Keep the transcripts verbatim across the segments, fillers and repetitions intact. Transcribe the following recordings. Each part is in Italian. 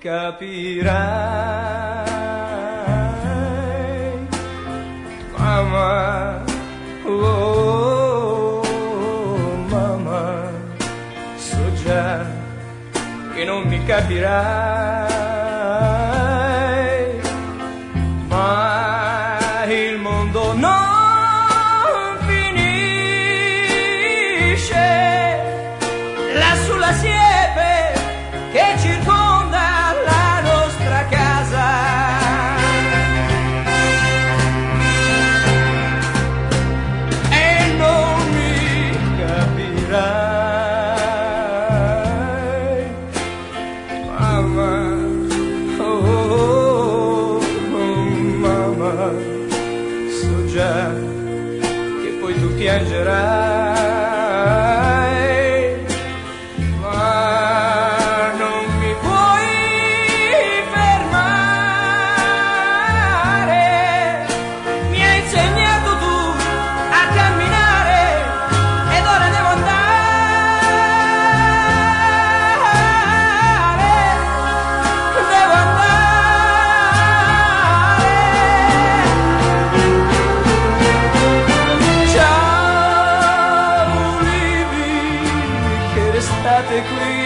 capirai, mamma, oh, mamma, so già che non mi capirai, ma il mondo non finisce là sulla siepe che circonda la nostra casa. E non mi capirai, mamma, oh, oh, mamma, so già che poi tu piangerai. State qui,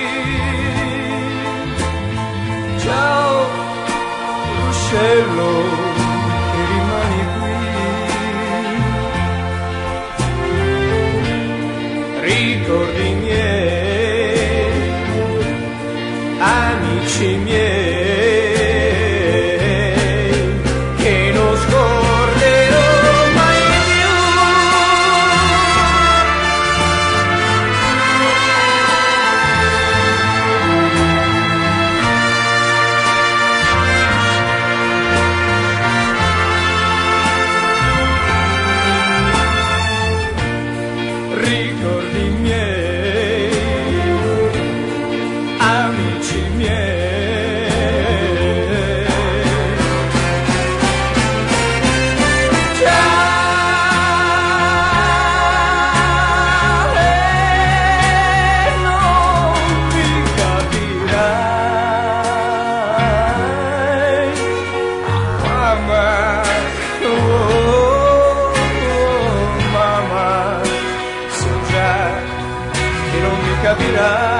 ciao ruscello che rimani qui, ricordi miei, amici miei, che non scorderò mai più. Ricordi miei, amici miei, ciao, e non mi capirai, mamma, oh, mamma, che non mi capirai.